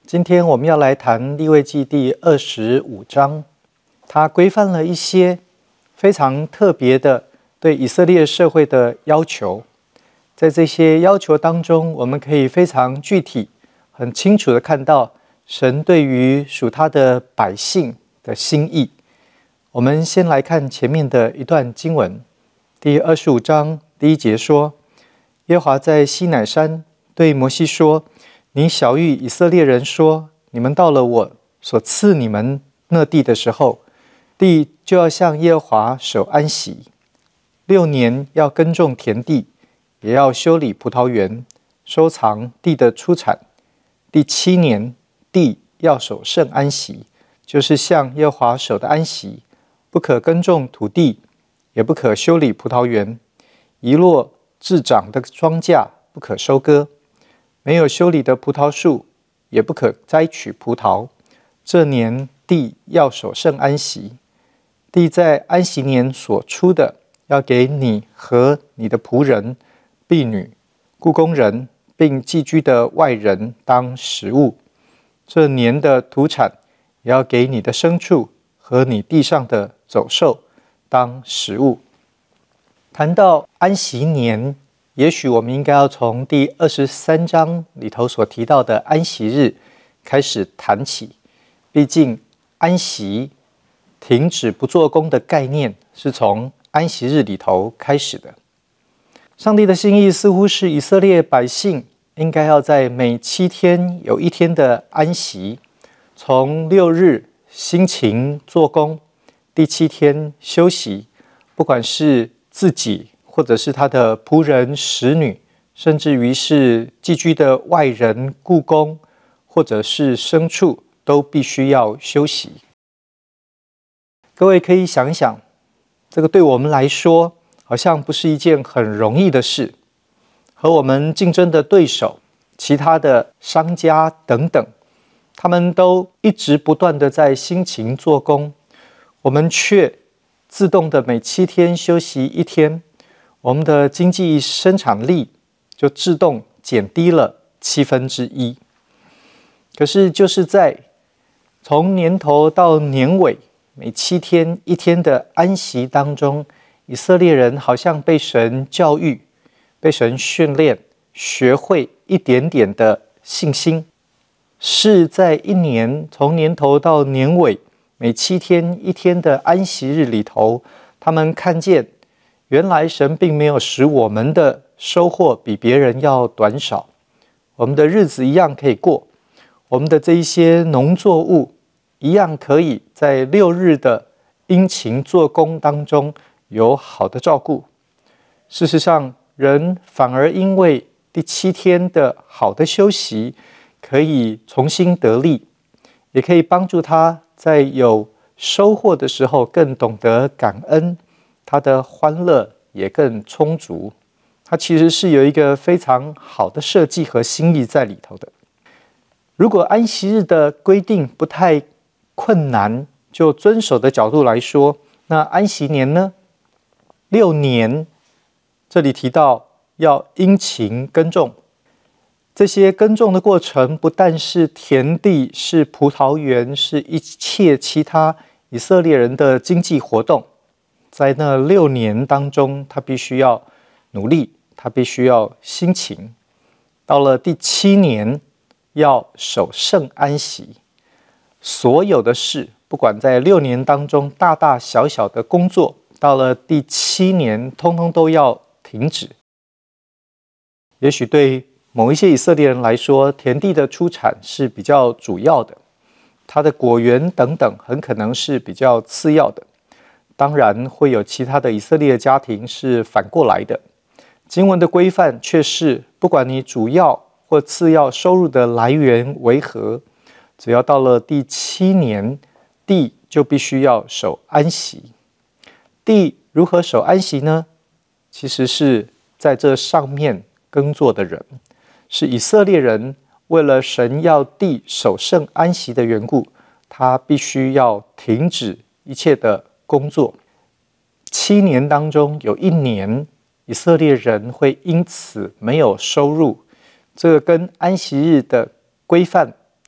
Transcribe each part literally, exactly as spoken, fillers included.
今天我们要来谈利未记第二十五章，它规范了一些非常特别的对以色列社会的要求。在这些要求当中，我们可以非常具体、很清楚的看到神对于属他的百姓的心意。我们先来看前面的一段经文，第二十五章第一节说：耶和华在西乃山对摩西说，你晓谕以色列人说，你们到了我所赐你们那地的时候，地就要向耶和华守安息。六年要耕种田地，也要修理葡萄园，收藏地的出产。第七年，地要守圣安息，就是向耶和华守的安息，不可耕种土地，也不可修理葡萄园。一落自长的庄稼不可收割，没有修理的葡萄树也不可摘取葡萄。这年地要守圣安息。地在安息年所出的，要给你和你的仆人、婢女、雇工人，并寄居的外人当食物。这年的土产也要给你的牲畜和你地上的走兽当食物。谈到安息年，也许我们应该要从第二十三章里头所提到的安息日开始谈起。毕竟安息停止不做工的概念是从安息日里头开始的。上帝的心意似乎是以色列百姓应该要在每七天有一天的安息，从六日辛勤做工，第七天休息，不管是自己或者是他的仆人、使女，甚至于是寄居的外人、雇工，或者是牲畜，都必须要休息。各位可以想一想，这个对我们来说好像不是一件很容易的事。和我们竞争的对手、其他的商家等等，他们都一直不断的在辛勤做工，我们却自动的每七天休息一天，我们的经济生产力就自动减低了七分之一。可是就是在从年头到年尾每七天一天的安息当中，以色列人好像被神教育，被神训练，学会一点点的信心，是在一年从年头到年尾每七天一天的安息日里头，他们看见原来神并没有使我们的收获比别人要短少，我们的日子一样可以过，我们的这一些农作物一样可以在六日的殷勤做工当中有好的照顾。事实上，人反而因为第七天的好的休息，可以重新得力，也可以帮助他在有收获的时候更懂得感恩，他的欢乐也更充足。它其实是有一个非常好的设计和心意在里头的。如果安息日的规定不太困难，就遵守的角度来说，那安息年呢？六年，这里提到要殷勤耕种。这些耕种的过程，不但是田地，是葡萄园，是一切其他以色列人的经济活动。在那六年当中，他必须要努力，他必须要辛勤。到了第七年，要守圣安息。所有的事，不管在六年当中大大小小的工作，到了第七年，通通都要停止。也许对某一些以色列人来说，田地的出产是比较主要的，它的果园等等很可能是比较次要的。当然会有其他的以色列家庭是反过来的。经文的规范却是，不管你主要或次要收入的来源为何，只要到了第七年，地就必须要守安息。地如何守安息呢？其实是在这上面耕作的人，是以色列人为了神要地守圣安息的缘故，他必须要停止一切的工作。七年当中有一年，以色列人会因此没有收入，这个跟安息日的规范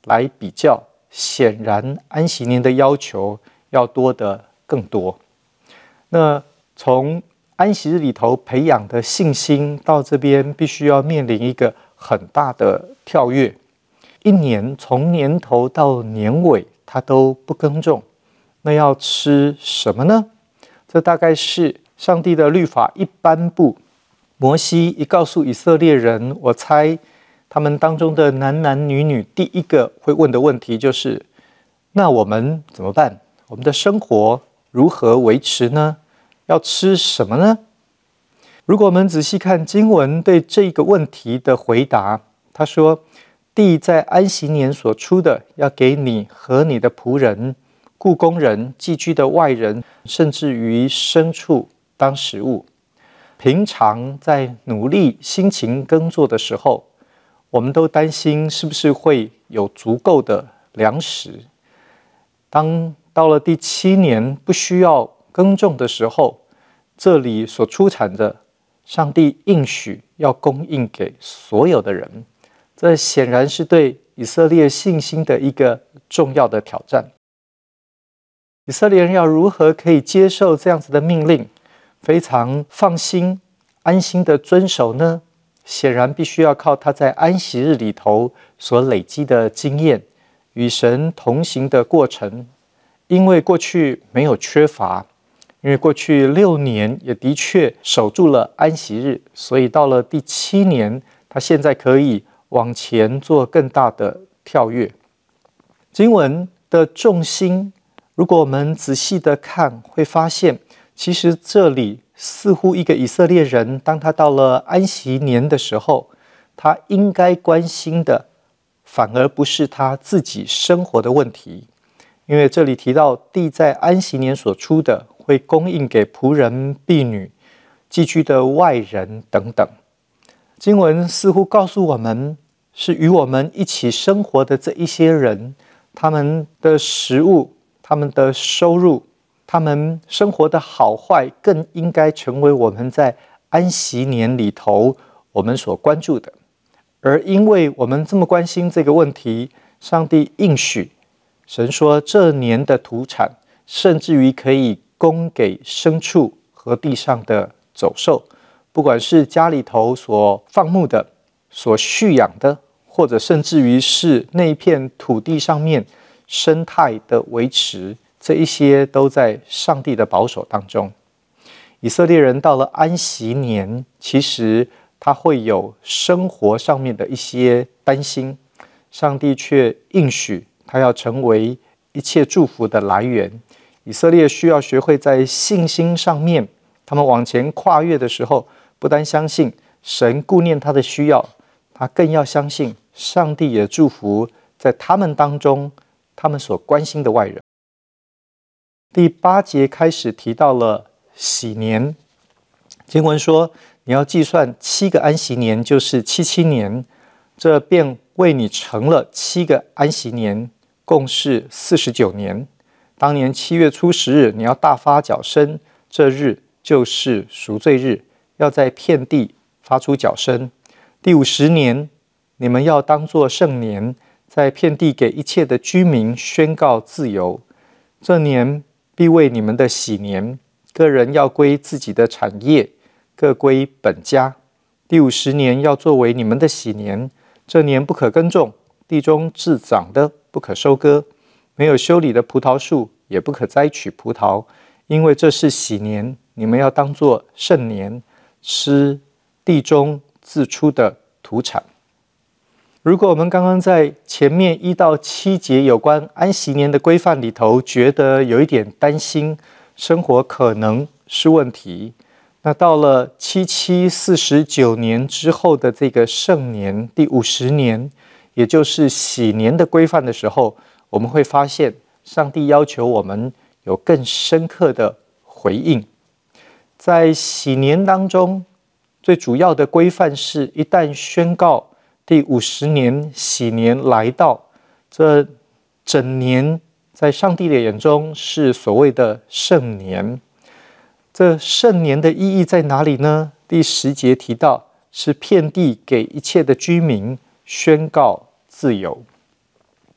来比较，显然安息年的要求要多得更多。那从安息日里头培养的信心，到这边必须要面临一个很大的跳跃。一年从年头到年尾，他都不耕种，那要吃什么呢？这大概是上帝的律法一颁布，摩西一告诉以色列人，我猜他们当中的男男女女第一个会问的问题就是：那我们怎么办？我们的生活如何维持呢？要吃什么呢？如果我们仔细看经文对这个问题的回答，他说：地在安息年所出的，要给你和你的仆人、雇工人、寄居的外人，甚至于牲畜当食物。平常在努力辛勤耕作的时候，我们都担心是不是会有足够的粮食。当到了第七年不需要耕种的时候，这里所出产的，上帝应许要供应给所有的人。这显然是对以色列信心的一个重要的挑战。以色列人要如何可以接受这样子的命令，非常放心、安心的遵守呢？显然必须要靠他在安息日里头所累积的经验，与神同行的过程。因为过去没有缺乏，因为过去六年也的确守住了安息日，所以到了第七年，他现在可以往前做更大的跳跃。经文的重心，如果我们仔细的看，会发现其实这里似乎一个以色列人，当他到了安息年的时候，他应该关心的反而不是他自己生活的问题。因为这里提到地在安息年所出的，会供应给仆人、婢女、寄居的外人等等。经文似乎告诉我们，是与我们一起生活的这一些人，他们的食物、他们的收入、他们生活的好坏，更应该成为我们在安息年里头我们所关注的。而因为我们这么关心这个问题，上帝应许，神说这年的土产，甚至于可以供给牲畜和地上的走兽，不管是家里头所放牧的、所蓄养的，或者甚至于是那一片土地上面生态的维持，这一些都在上帝的保守当中。以色列人到了安息年，其实他会有生活上面的一些担心，上帝却应许他要成为一切祝福的来源。以色列需要学会在信心上面，他们往前跨越的时候，不单相信神顾念他的需要，他更要相信上帝也祝福在他们当中他们所关心的外人。第八节开始提到了喜年，经文说你要计算七个安息年，就是七七年，这便为你成了七个安息年，共是四十九年。当年七月初十日，你要大发脚声，这日就是赎罪日，要在遍地发出脚声。第五十年，你们要当作圣年，在遍地给一切的居民宣告自由。这年必为你们的喜年，个人要归自己的产业，各归本家。第五十年要作为你们的喜年，这年不可耕种，地中自长的不可收割，没有修理的葡萄树也不可摘取葡萄，因为这是喜年，你们要当作圣年，吃地中自出的土产。如果我们刚刚在前面一到七节有关安息年的规范里头，觉得有一点担心生活可能是问题，那到了七七四十九年之后的这个圣年第五十年，也就是喜年的规范的时候，我们会发现上帝要求我们有更深刻的回应。在喜年当中，最主要的规范是一旦宣告第五十年喜年来到，这整年在上帝的眼中是所谓的圣年。这圣年的意义在哪里呢？第十节提到，是遍地给一切的居民宣告自由。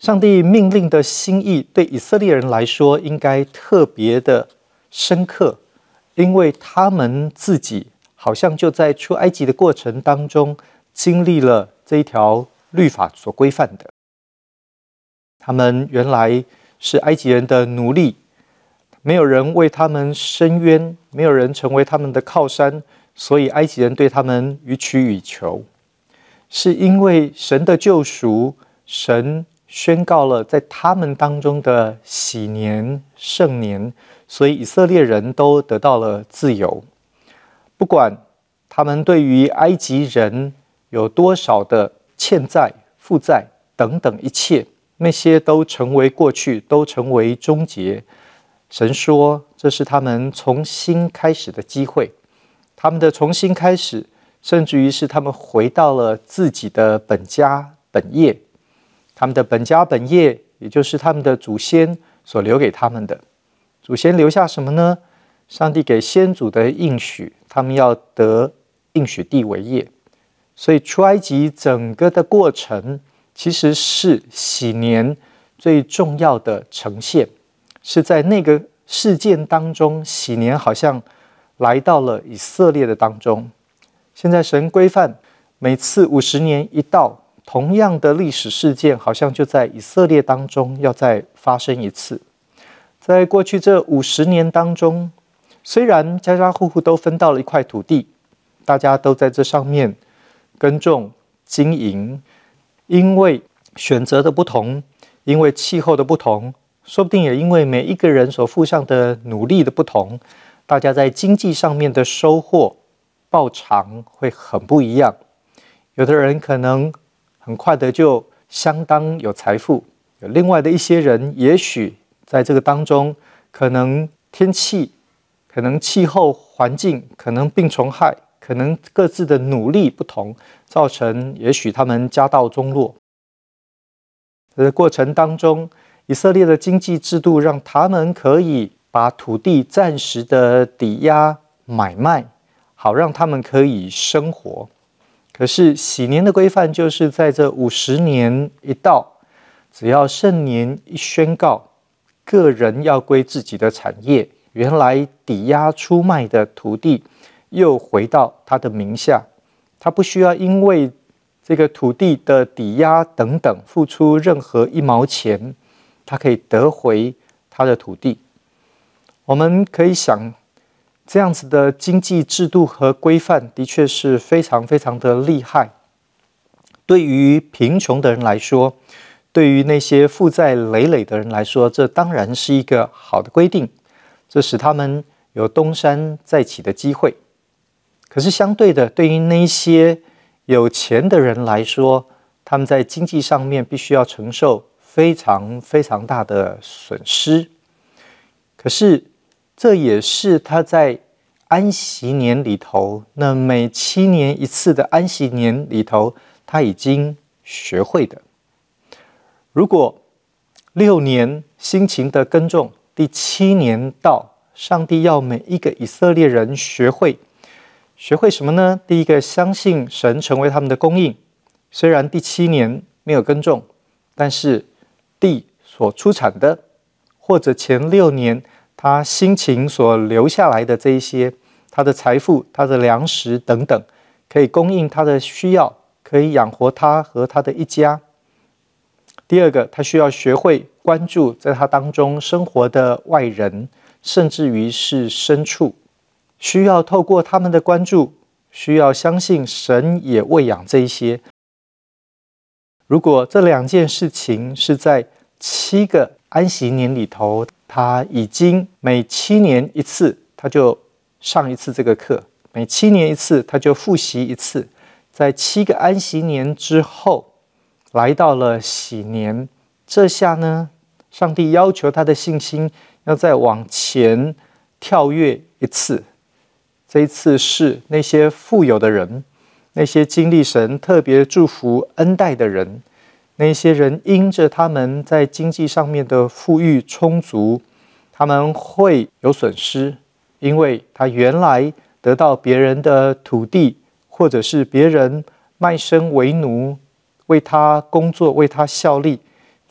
上帝命令的心意对以色列人来说应该特别的深刻，因为他们自己好像就在出埃及的过程当中经历了这一条律法所规范的。他们原来是埃及人的奴隶，没有人为他们伸冤，没有人成为他们的靠山，所以埃及人对他们予取予求。是因为神的救赎，神宣告了在他们当中的喜年圣年，所以以色列人都得到了自由。不管他们对于埃及人有多少的欠债、负债等等一切，那些都成为过去，都成为终结。神说，这是他们重新开始的机会。他们的重新开始，甚至于是他们回到了自己的本家本业。他们的本家本业，也就是他们的祖先所留给他们的。祖先留下什么呢？上帝给先祖的应许，他们要得应许地为业。所以出埃及整个的过程，其实是喜年最重要的呈现，是在那个事件当中，喜年好像来到了以色列的当中。现在神规范，每次五十年一到，同样的历史事件好像就在以色列当中要再发生一次。在过去这五十年当中，虽然家家户户都分到了一块土地，大家都在这上面耕种经营，因为选择的不同，因为气候的不同，说不定也因为每一个人所付上的努力的不同，大家在经济上面的收获报偿会很不一样。有的人可能很快的就相当有财富，有另外的一些人也许在这个当中，可能天气，可能气候环境，可能病虫害，可能各自的努力不同，造成也许他们家道中落。在过程当中，以色列的经济制度让他们可以把土地暂时的抵押买卖，好让他们可以生活。可是喜年的规范就是在这五十年一到，只要圣年一宣告，个人要归自己的产业，原来抵押出卖的土地又回到他的名下，他不需要因为这个土地的抵押等等付出任何一毛钱，他可以得回他的土地。我们可以想，这样子的经济制度和规范的确是非常非常的厉害。对于贫穷的人来说，对于那些负债累累的人来说，这当然是一个好的规定，这使他们有东山再起的机会。可是相对的，对于那些有钱的人来说，他们在经济上面必须要承受非常非常大的损失。可是这也是他在安息年里头，那每七年一次的安息年里头，他已经学会的。如果六年辛勤的耕种，第七年到，上帝要每一个以色列人学会，学会什么呢？第一个，相信神成为他们的供应。虽然第七年没有耕种，但是地所出产的，或者前六年他辛勤所留下来的这一些，他的财富、他的粮食等等，可以供应他的需要，可以养活他和他的一家。第二个，他需要学会关注在他当中生活的外人，甚至于是牲畜，需要透过他们的关注，需要相信神也喂养这一些。如果这两件事情是在七个安息年里头，他已经每七年一次，他就上一次这个课，每七年一次，他就复习一次。在七个安息年之后，来到了喜年，这下呢，上帝要求他的信心要再往前跳跃一次。这一次是那些富有的人，那些经历神特别祝福恩待的人，那些人因着他们在经济上面的富裕充足，他们会有损失，因为他原来得到别人的土地，或者是别人卖身为奴，为他工作，为他效力，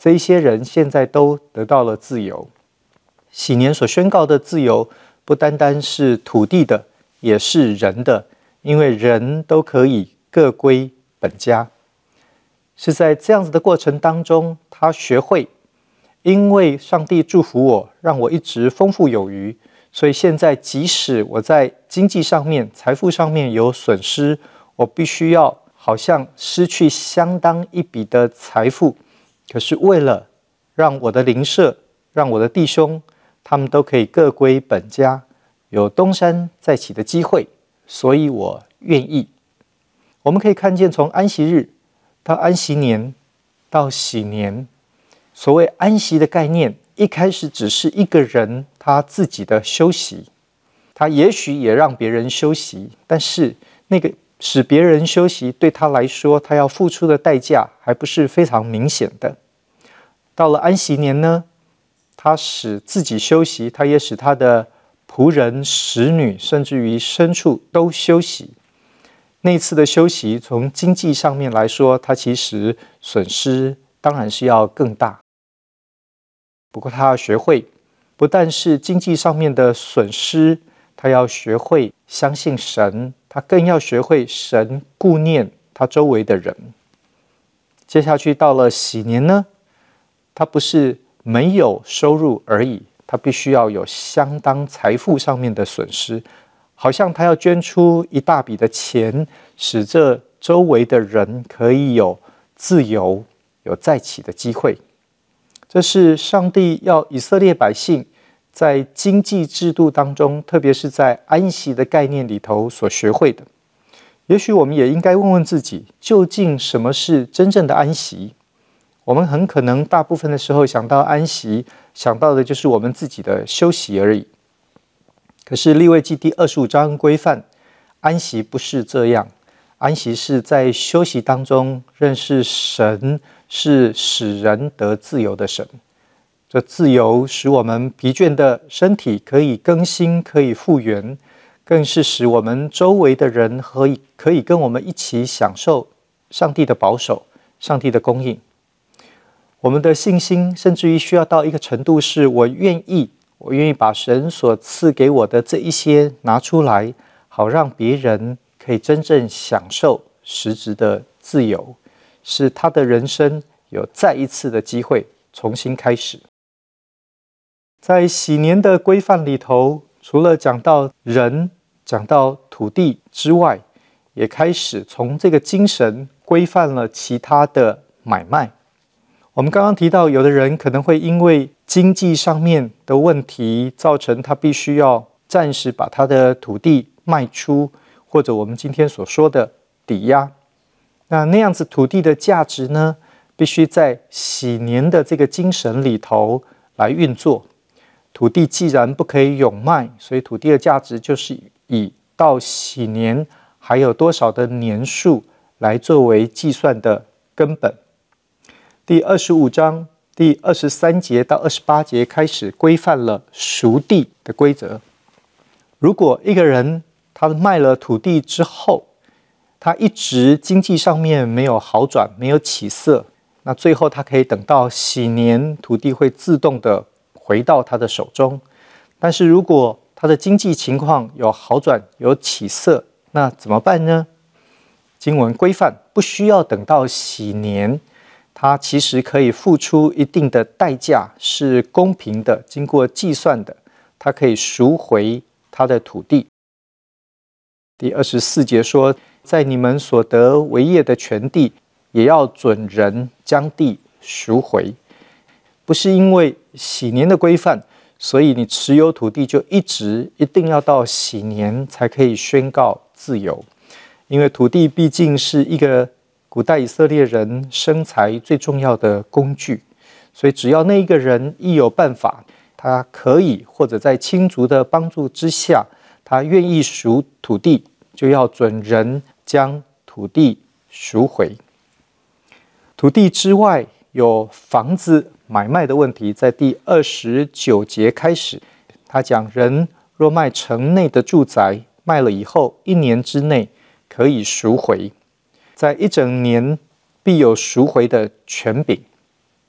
这一些人现在都得到了自由。禧年所宣告的自由，不单单是土地的，也是人的，因为人都可以各归本家。是在这样子的过程当中，他学会，因为上帝祝福我，让我一直丰富有余，所以现在即使我在经济上面、财富上面有损失，我必须要好像失去相当一笔的财富，可是为了让我的邻舍、让我的弟兄，他们都可以各归本家，有东山再起的机会，所以我愿意。我们可以看见，从安息日到安息年到禧年，所谓安息的概念，一开始只是一个人他自己的休息，他也许也让别人休息，但是那个使别人休息对他来说，他要付出的代价还不是非常明显的。到了安息年呢，他使自己休息，他也使他的仆人、使女，甚至于牲畜都休息。那次的休息，从经济上面来说，他其实损失当然是要更大。不过他要学会，不但是经济上面的损失，他要学会相信神，他更要学会神顾念他周围的人。接下去到了禧年呢，他不是没有收入而已，他必须要有相当财富上面的损失，好像他要捐出一大笔的钱，使这周围的人可以有自由、有再起的机会。这是上帝要以色列百姓在经济制度当中，特别是在安息的概念里头所学会的。也许我们也应该问问自己，究竟什么是真正的安息？我们很可能大部分的时候想到安息，想到的就是我们自己的休息而已。可是利未记第二十五章规范，安息不是这样。安息是在休息当中认识神，是使人得自由的神。这自由使我们疲倦的身体可以更新，可以复原，更是使我们周围的人可以可以跟我们一起享受上帝的保守、上帝的供应。我们的信心甚至于需要到一个程度，是我愿意，我愿意把神所赐给我的这一些拿出来，好让别人可以真正享受实质的自由，使他的人生有再一次的机会重新开始。在禧年的规范里头，除了讲到人、讲到土地之外，也开始从这个精神规范了其他的买卖。我们刚刚提到，有的人可能会因为经济上面的问题，造成他必须要暂时把他的土地卖出，或者我们今天所说的抵押。那那样子土地的价值呢，必须在禧年的这个精神里头来运作。土地既然不可以永卖，所以土地的价值就是以到禧年还有多少的年数来作为计算的根本。第二十五章第二十三节到二十八节开始规范了赎地的规则。如果一个人他卖了土地之后，他一直经济上面没有好转，没有起色，那最后他可以等到禧年，土地会自动的回到他的手中。但是如果他的经济情况有好转，有起色，那怎么办呢？经文规范不需要等到禧年，他其实可以付出一定的代价，是公平的，经过计算的，他可以赎回他的土地。第二十四节说，在你们所得为业的全地，也要准人将地赎回。不是因为禧年的规范，所以你持有土地就一直一定要到禧年才可以宣告自由。因为土地毕竟是一个古代以色列人生财最重要的工具，所以只要那一个人一有办法，他可以或者在亲族的帮助之下，他愿意赎土地，就要准人将土地赎回。土地之外有房子买卖的问题，在第二十九节开始，他讲人若卖城内的住宅，卖了以后一年之内可以赎回，在一整年必有赎回的权柄。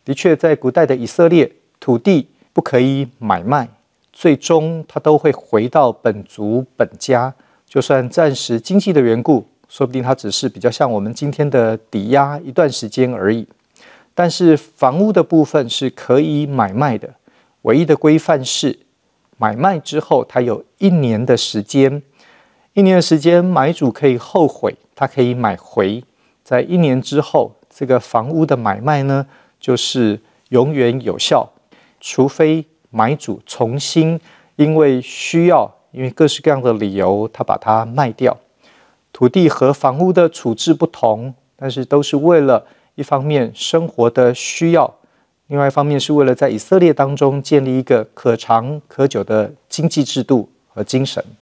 的确，在古代的以色列，土地不可以买卖，最终它都会回到本族本家。就算暂时经济的缘故，说不定它只是比较像我们今天的抵押一段时间而已。但是房屋的部分是可以买卖的，唯一的规范是买卖之后，它有一年的时间，一年的时间买主可以后悔，他可以买回。在一年之后，这个房屋的买卖呢，就是永远有效，除非买主重新因为需要，因为各式各样的理由，他把它卖掉。土地和房屋的处置不同，但是都是为了一方面生活的需要，另外一方面是为了在以色列当中建立一个可长可久的经济制度和精神。